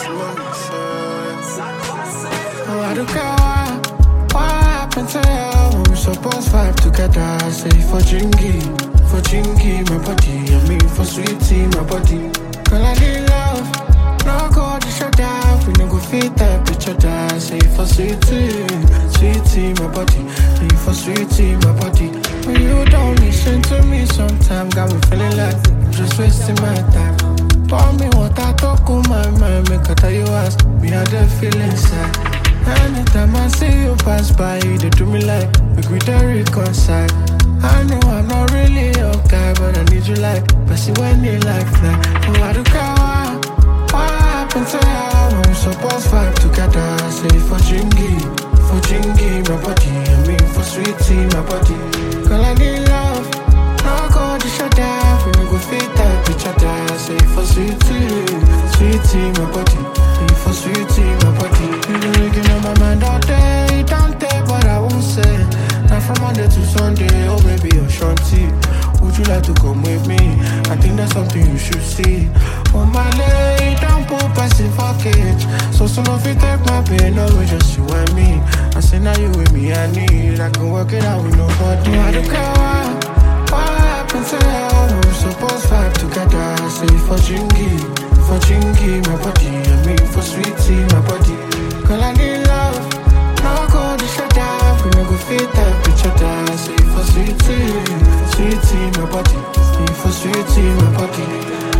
Oh, I don't care what happened to you. We supposed vibe together. Say for chingy, my body. I mean for sweetie, my body. Girl, I need love. No go to shut down. We no go fit that bitch other. Say for sweetie, my body. Say for sweetie, my body. When you don't listen to me, sometimes got me feeling like I'm just wasting my time. Pour me water, talk on my mind. Make I tell you ask me how they feel inside. Anytime I see you pass by, they do me like make we don't reconcile. I know I'm not really your guy, but I need you like Bessie when they like fly. Oh, I don't care what happened to you. We supposed vibe together. Say for chingy, my body. I mean for sweetie, my body. Girl, I need love. No go to shut down. We no go fit that bitch other. Say for sweetie, my body. Say for sweetie, my body. You been looking on my mind all day. Don't take what I won't say. Now from Monday to Sunday, oh baby, you're shanty. Would you like to come with me? I think that's something you should see. On my leg, don't put passive package. So soon if you take my pain, no, it's just you and me. I say now you with me, I need. I can work it out with nobody. I don't care what happened to you. We supposed vibe together. Say for chingy, my body. I mean for sweetie, my body. Girl, I need love. No go to shut down. We no go fit that bitch other. Say for sweetie, my body. Say for sweetie, my body.